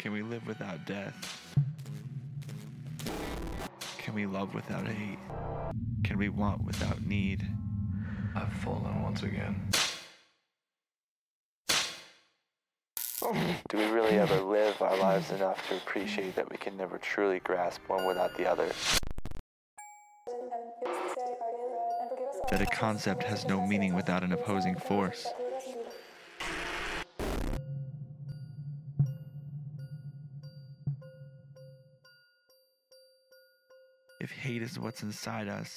Can we live without death? Can we love without hate? Can we want without need? I've fallen once again. Do we really ever live our lives enough to appreciate that we can never truly grasp one without the other? That a concept has no meaning without an opposing force. If hate is what's inside us,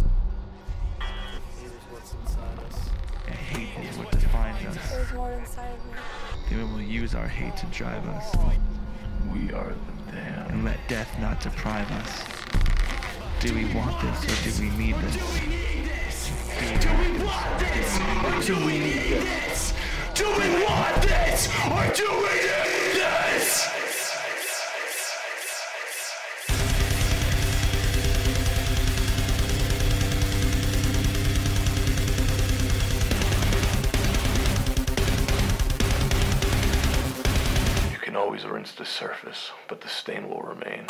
and hate is what defines us, There's more inside of me. then we will use our hate to drive us, We are the damned. and let death not deprive us. Do we want this or do we need this? Do we want this or do we need this? Do we want this or do we need this? You can always rinse the surface, but the stain will remain.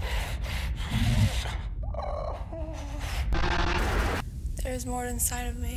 There's more inside of me.